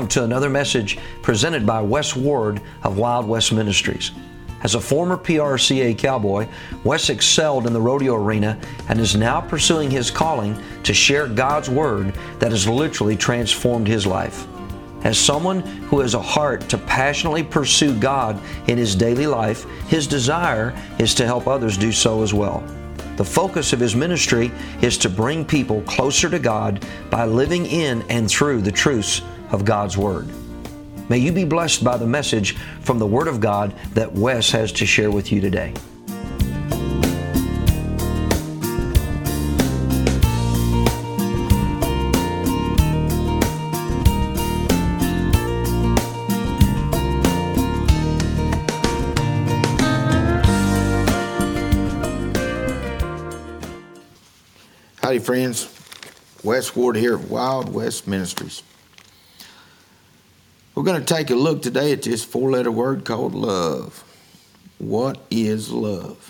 welcome to another message presented by Wes Ward of Wild West Ministries. As a former PRCA cowboy, Wes excelled in the rodeo arena and is now pursuing his calling to share God's Word that has literally transformed his life. As someone who has a heart to passionately pursue God in his daily life, his desire is to help others do so as well. The focus of his ministry is to bring people closer to God by living in and through the truths of God's Word. May you be blessed by the message from the Word of God that Wes has to share with you today. Howdy friends, Wes Ward here of Wild West Ministries. We're going to take a look today at this four-letter word called love. What is love?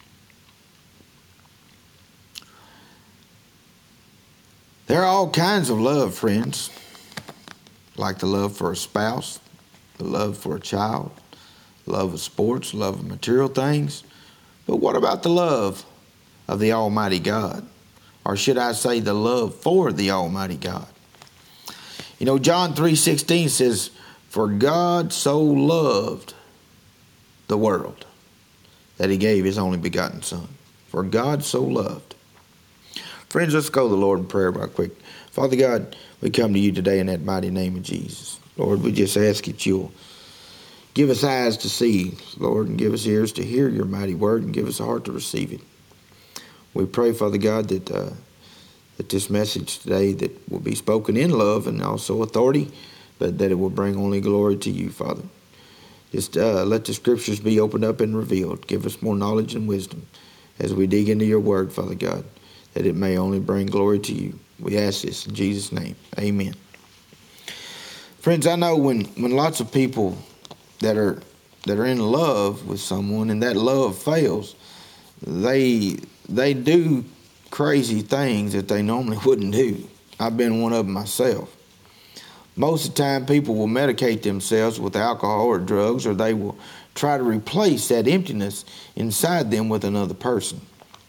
There are all kinds of love, friends, like the love for a spouse, the love for a child, love of sports, love of material things. But what about the love of the Almighty God? Or should I say the love for the Almighty God? You know, John 3:16 says, "For God so loved the world that he gave his only begotten Son." For God so loved. Friends, let's go to the Lord in prayer right quick. Father God, we come to you today in that mighty name of Jesus. Lord, we just ask that you'll give us eyes to see, Lord, and give us ears to hear your mighty word, and give us a heart to receive it. We pray, Father God, that this message today that will be spoken in love and also authority, but that it will bring only glory to you, Father. Just let the scriptures be opened up and revealed. Give us more knowledge and wisdom as we dig into your word, Father God, that it may only bring glory to you. We ask this in Jesus' name. Amen. Friends, I know when lots of people that are in love with someone and that love fails, they do crazy things that they normally wouldn't do. I've been one of them myself. Most of the time, people will medicate themselves with alcohol or drugs, or they will try to replace that emptiness inside them with another person.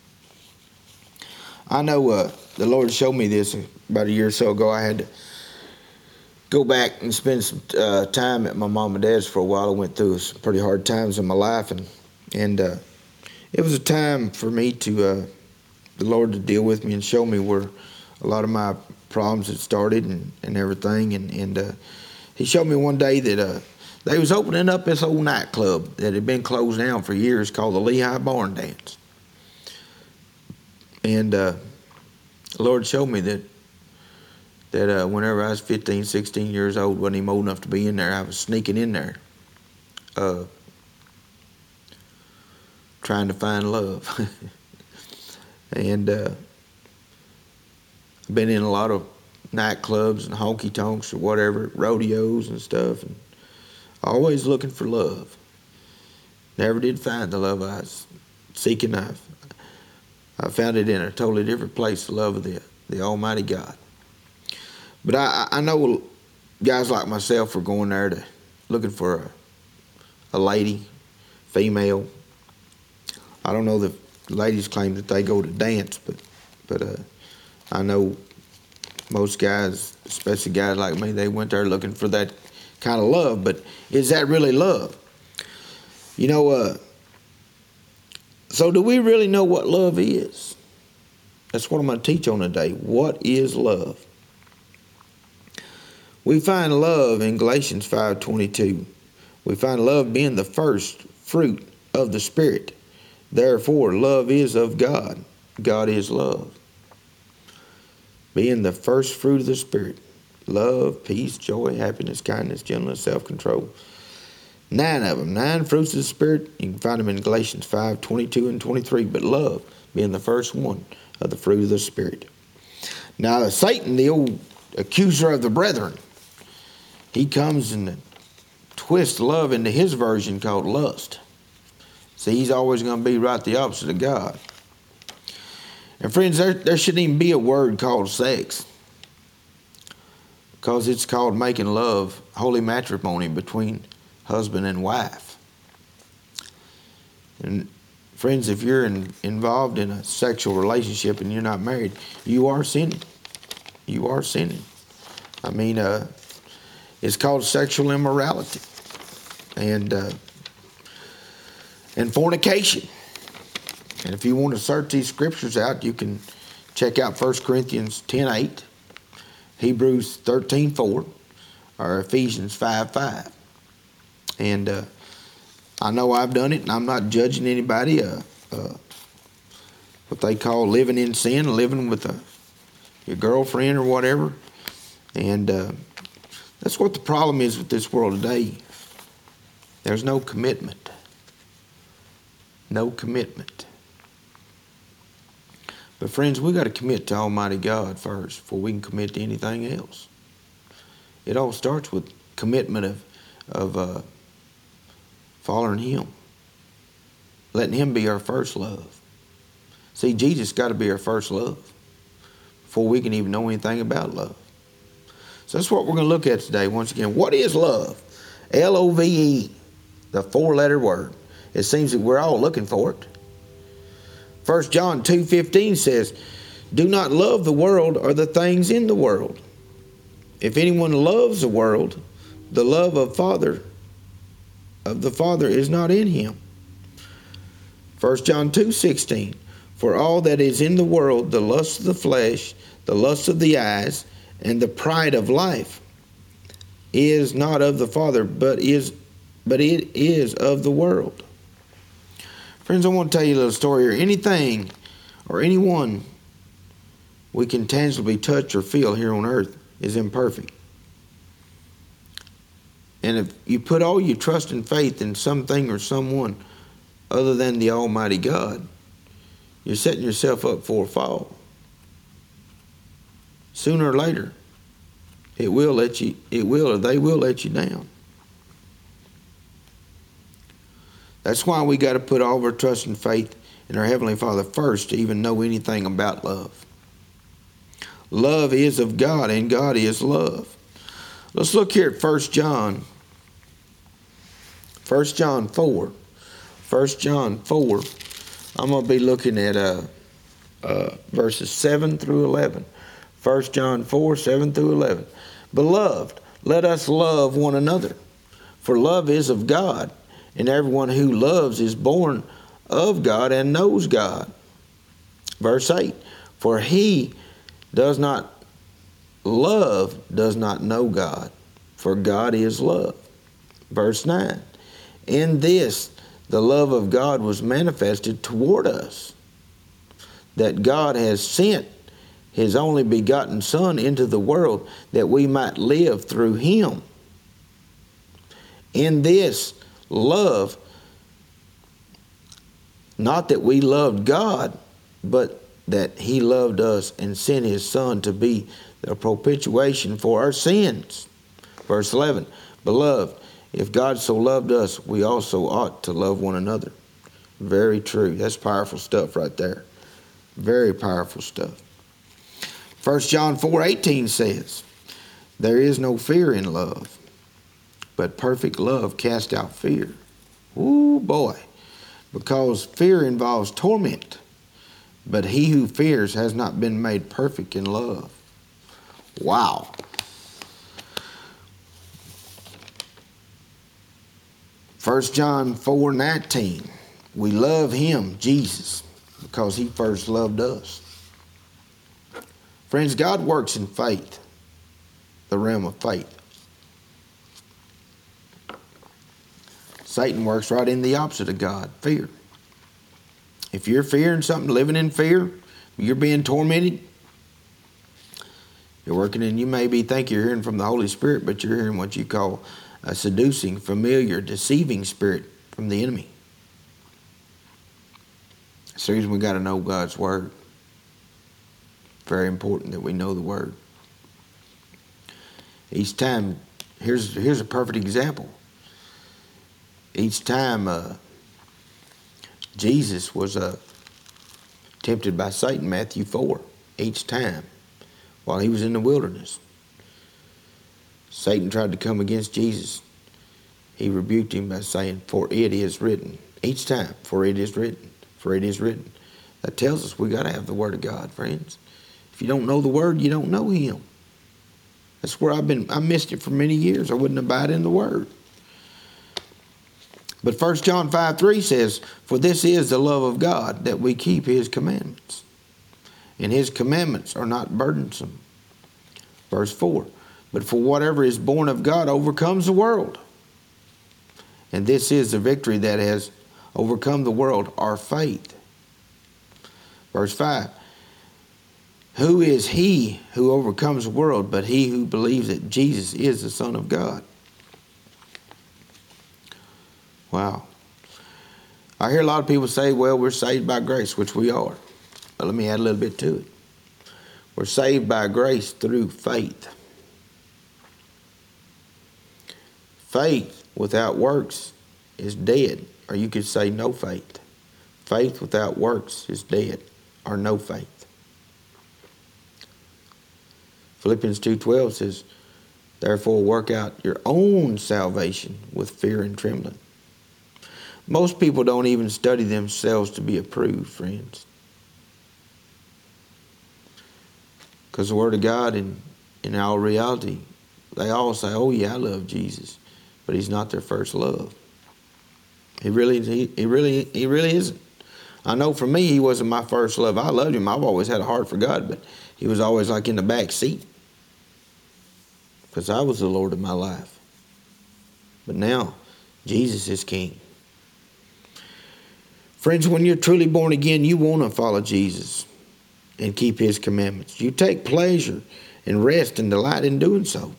I know the Lord showed me this about a year or so ago. I had to go back and spend some time at my mom and dad's for a while. I went through some pretty hard times in my life, and it was a time for me to the Lord to deal with me and show me where a lot of my problems had started and everything. And he showed me one day that they was opening up this old nightclub that had been closed down for years called the Lehigh Barn Dance. And the Lord showed me that whenever I was 15, 16 years old, wasn't even old enough to be in there, I was sneaking in there trying to find love. And I've been in a lot of nightclubs and honky-tonks or whatever, rodeos and stuff, and always looking for love. Never did find the love I was seeking. I found it in a totally different place, the love of the Almighty God. But I know guys like myself are going there looking for a lady, female. I don't know the ladies claim that they go to dance, but I know most guys, especially guys like me, they went there looking for that kind of love. But is that really love? You know, so do we really know what love is? That's what I'm going to teach on today. What is love? We find love in Galatians 5:22. We find love being the first fruit of the Spirit. Therefore, love is of God. God is love. Being the first fruit of the Spirit. Love, peace, joy, happiness, kindness, gentleness, self-control. 9 of them. 9 fruits of the Spirit. You can find them in Galatians 5:22 and 23. But love being the first one of the fruit of the Spirit. Now, Satan, the old accuser of the brethren, he comes and twists love into his version called lust. See, he's always going to be right the opposite of God. And friends, there shouldn't even be a word called sex. because it's called making love, holy matrimony between husband and wife. And friends, if you're involved in a sexual relationship and you're not married, you are sinning. You are sinning. I mean, it's called sexual immorality and fornication. And if you want to search these scriptures out, you can check out 1 Corinthians 10:8, Hebrews 13:4, or Ephesians 5:5. And I know I've done it, and I'm not judging anybody. What they call living in sin, living with your girlfriend or whatever. And that's what the problem is with this world today. There's no commitment. No commitment. But friends, we got to commit to Almighty God first before we can commit to anything else. It all starts with commitment of following Him, letting Him be our first love. See, Jesus got to be our first love before we can even know anything about love. So that's what we're going to look at today. Once again, what is love? Love, the four-letter word. It seems that we're all looking for it. 1 John 2:15 says, "Do not love the world or the things in the world. If anyone loves the world, the love of the Father is not in him." 1 John 2:16, "For all that is in the world, the lust of the flesh, the lust of the eyes, and the pride of life, is not of the Father, but it is of the world." Friends, I want to tell you a little story here. Anything or anyone we can tangibly touch or feel here on earth is imperfect. And if you put all your trust and faith in something or someone other than the Almighty God, you're setting yourself up for a fall. Sooner or later, they will let you down. That's why we got to put all of our trust and faith in our Heavenly Father first to even know anything about love. Love is of God, and God is love. Let's look here at 1 John 4. 1 John 4. I'm going to be looking at verses 7 through 11. 1 John 4, 7 through 11. "Beloved, let us love one another, for love is of God, and everyone who loves is born of God and knows God." Verse 8, "For he does not love does not know God, for God is love." Verse 9, "In this the love of God was manifested toward us, that God has sent His only begotten Son into the world, that we might live through Him. In this love, not that we loved God, but that He loved us and sent His Son to be the propitiation for our sins." Verse 11, "Beloved, if God so loved us, we also ought to love one another." Very true. That's powerful stuff right there. Very powerful stuff. 1 John 4:18 says, "There is no fear in love, but perfect love casts out fear." Ooh, boy. Because fear involves torment, but he who fears has not been made perfect in love. Wow. First John 4:19, we love Him, Jesus, because He first loved us. Friends, God works in faith, the realm of faith. Satan works right in the opposite of God, fear. If you're fearing something, living in fear, you're being tormented, you're working in, you may think you're hearing from the Holy Spirit, but you're hearing what you call a seducing, familiar, deceiving spirit from the enemy. That's the reason we got to know God's Word. Very important that we know the Word. Each time, here's a perfect example. Each time Jesus was tempted by Satan, Matthew 4, each time while He was in the wilderness. Satan tried to come against Jesus. He rebuked him by saying, "For it is written." Each time, "For it is written, for it is written." That tells us we got to have the Word of God, friends. If you don't know the Word, you don't know Him. That's where I missed it for many years. I wouldn't abide in the Word. But 1 John 5:3 says, "For this is the love of God, that we keep His commandments. And His commandments are not burdensome." Verse 4, "But for whatever is born of God overcomes the world. And this is the victory that has overcome the world, our faith." Verse 5, "Who is he who overcomes the world but he who believes that Jesus is the Son of God?" Wow. I hear a lot of people say, well, we're saved by grace, which we are. But let me add a little bit to it. We're saved by grace through faith. Faith without works is dead, or you could say no faith. Faith without works is dead, or no faith. Philippians 2:12 says, "Therefore work out your own salvation with fear and trembling." Most people don't even study themselves to be approved, friends. Because the Word of God, in our reality, they all say, "Oh yeah, I love Jesus," but He's not their first love. He really isn't. I know for me, He wasn't my first love. I loved Him. I've always had a heart for God, but He was always like in the back seat, because I was the Lord of my life. But now, Jesus is King. Friends, when you're truly born again, you want to follow Jesus and keep His commandments. You take pleasure and rest and delight in doing so.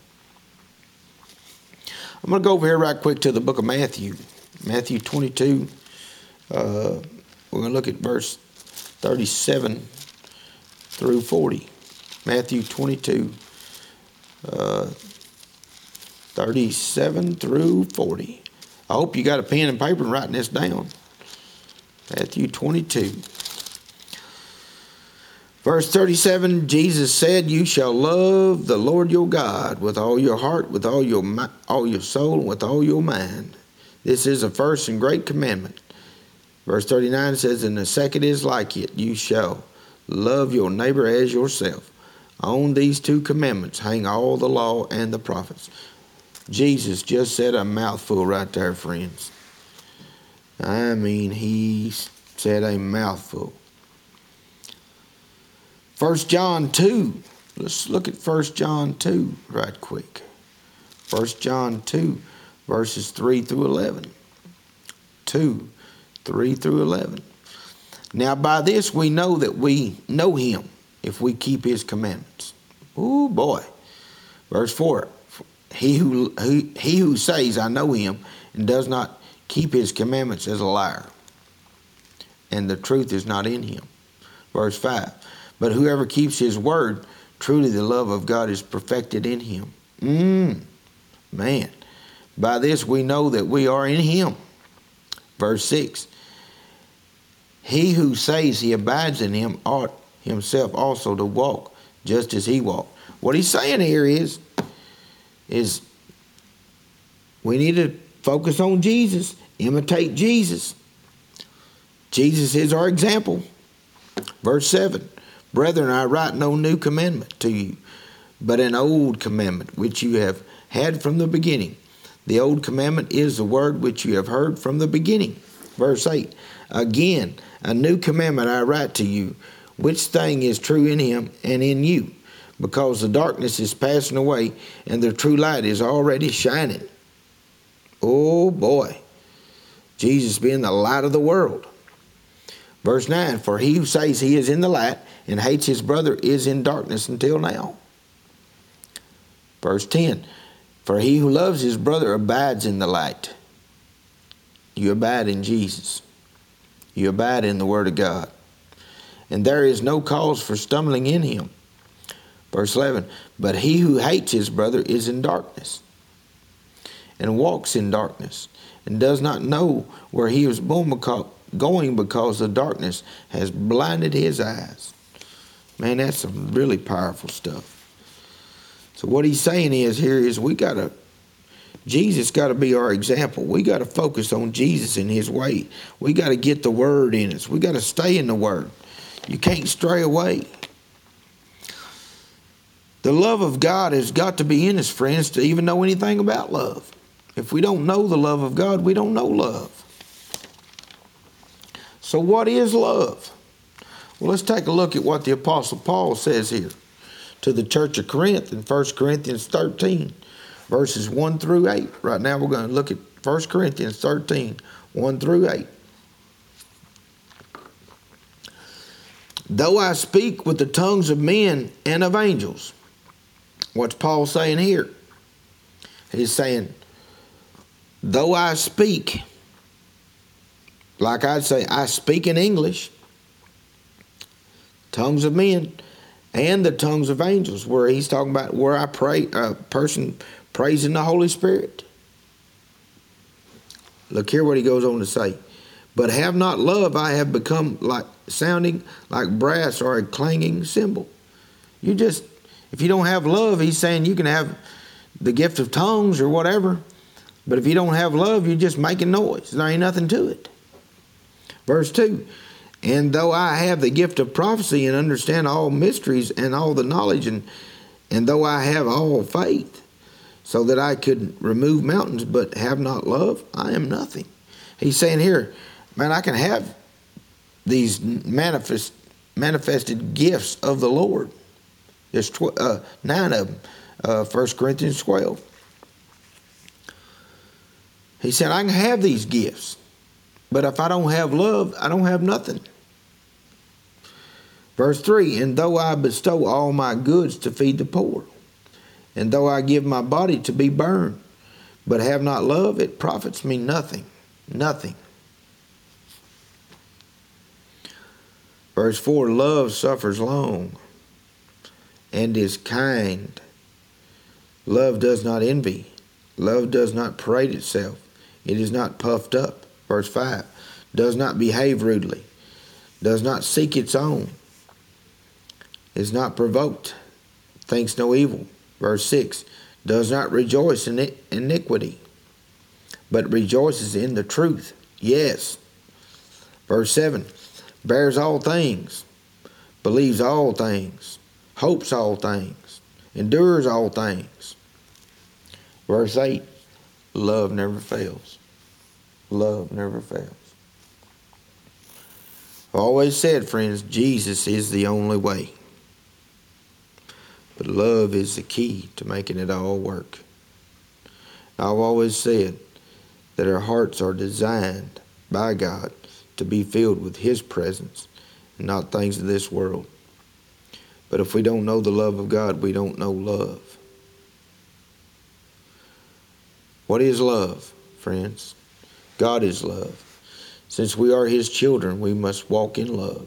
I'm going to go over here right quick to the book of Matthew. Matthew 22. We're going to look at verse 37 through 40. Matthew 22, 37 through 40. I hope you got a pen and paper and writing this down. Matthew 22. Verse 37, Jesus said, "You shall love the Lord your God with all your heart, with all your soul, and with all your mind. This is the first and great commandment." Verse 39 says, "And the second is like it. You shall love your neighbor as yourself. On these two commandments hang all the law and the prophets." Jesus just said a mouthful right there, friends. I mean, He said a mouthful. 1 John 2. Let's look at 1 John 2 right quick. 1 John 2, verses 3 through 11. 2, 3 through 11. "Now by this we know that we know Him, if we keep His commandments." Oh boy. Verse 4. He who says, "I know Him," and does not keep His commandments is a liar, and the truth is not in him. Verse 5. "But whoever keeps His word, truly the love of God is perfected in him." Man. "By this we know that we are in Him." Verse 6. "He who says he abides in Him ought himself also to walk just as He walked." What He's saying here is we need to focus on Jesus, imitate Jesus. Jesus is our example. Verse 7. "Brethren, I write no new commandment to you, but an old commandment which you have had from the beginning. The old commandment is the word which you have heard from the beginning." Verse 8. "Again, a new commandment I write to you, which thing is true in Him and in you, because the darkness is passing away and the true light is already shining." Oh boy. Jesus being the light of the world. Verse 9. "For he who says he is in the light and hates his brother is in darkness until now." Verse 10. "For he who loves his brother abides in the light." You abide in Jesus. You abide in the Word of God. "And there is no cause for stumbling in Him." Verse 11. "But he who hates his brother is in darkness, and walks in darkness, and does not know where he is going because the darkness has blinded his eyes." Man, that's some really powerful stuff. So what he's saying is Jesus got to be our example. We got to focus on Jesus and his way. We got to get the word in us. We got to stay in the word. You can't stray away. The love of God has got to be in us, friends, to even know anything about love. If we don't know the love of God, we don't know love. So what is love? Well, let's take a look at what the Apostle Paul says here to the church of Corinth in 1 Corinthians 13, verses 1 through 8. Right now we're going to look at 1 Corinthians 13, 1 through 8. Though I speak with the tongues of men and of angels. What's Paul saying here? He's saying, though I speak, like I'd say, I speak in English, tongues of men and the tongues of angels, where he's talking about where I pray, a person prays in the Holy Spirit. Look here what he goes on to say. But have not love, I have become like sounding like brass or a clanging cymbal. If you don't have love, he's saying you can have the gift of tongues or whatever, but if you don't have love, you're just making noise. There ain't nothing to it. Verse 2, and though I have the gift of prophecy and understand all mysteries and all the knowledge, and though I have all faith, so that I could remove mountains, but have not love, I am nothing. He's saying here, man, I can have these manifested gifts of the Lord. There's 9 of them, 1 Corinthians 12. He said, I can have these gifts, but if I don't have love, I don't have nothing. Verse 3, and though I bestow all my goods to feed the poor, and though I give my body to be burned, but have not love, it profits me nothing. Nothing. Verse 4, love suffers long and is kind. Love does not envy. Love does not parade itself. It is not puffed up. Verse 5, does not behave rudely. Does not seek its own. Is not provoked. Thinks no evil. Verse 6, does not rejoice in iniquity, but rejoices in the truth. Yes. Verse 7, bears all things, believes all things, hopes all things, endures all things. Verse 8, love never fails. Love never fails. I've always said, friends, Jesus is the only way. But love is the key to making it all work. I've always said that our hearts are designed by God to be filled with His presence and not things of this world. But if we don't know the love of God, we don't know love. What is love, friends? God is love. Since we are His children, we must walk in love.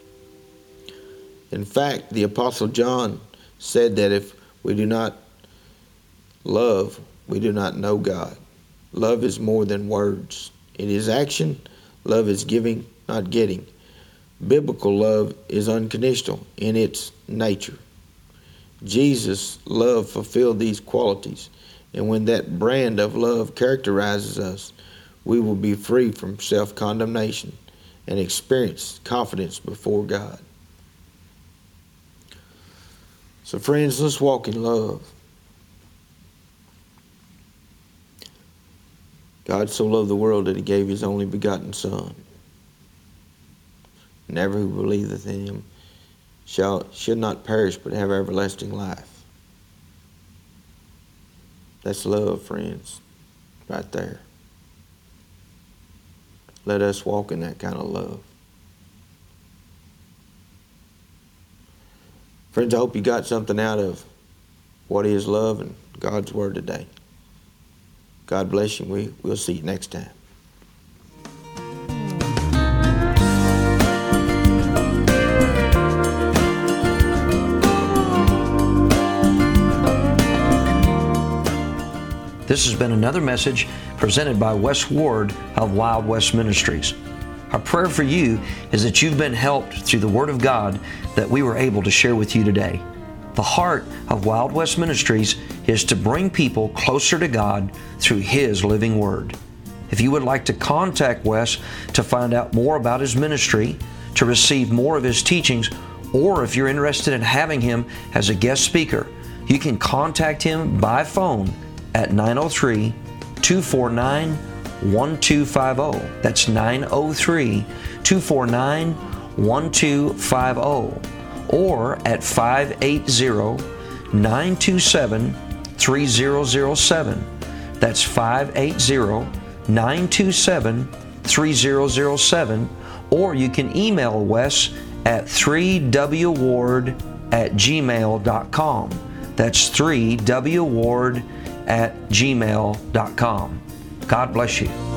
In fact, the Apostle John said that if we do not love, we do not know God. Love is more than words. It is action. Love is giving, not getting. Biblical love is unconditional in its nature. Jesus' love fulfilled these qualities, and when that brand of love characterizes us, we will be free from self-condemnation and experience confidence before God. So friends, let's walk in love. God so loved the world that He gave His only begotten Son. And every who believeth in Him should not perish but have everlasting life. That's love, friends, right there. Let us walk in that kind of love. Friends, I hope you got something out of what is love and God's Word today. God bless you. We'll see you next time. This has been another message presented by Wes Ward of Wild West Ministries. Our prayer for you is that you've been helped through the Word of God that we were able to share with you today. The heart of Wild West Ministries is to bring people closer to God through His living Word. If you would like to contact Wes to find out more about his ministry, to receive more of his teachings, or if you're interested in having him as a guest speaker, you can contact him by phone at 903-249-1250. That's 903-249-1250. Or at 580-927-3007. That's 580-927-3007. Or you can email Wes at 3wward@gmail.com. That's 3wward@gmail.com. God bless you.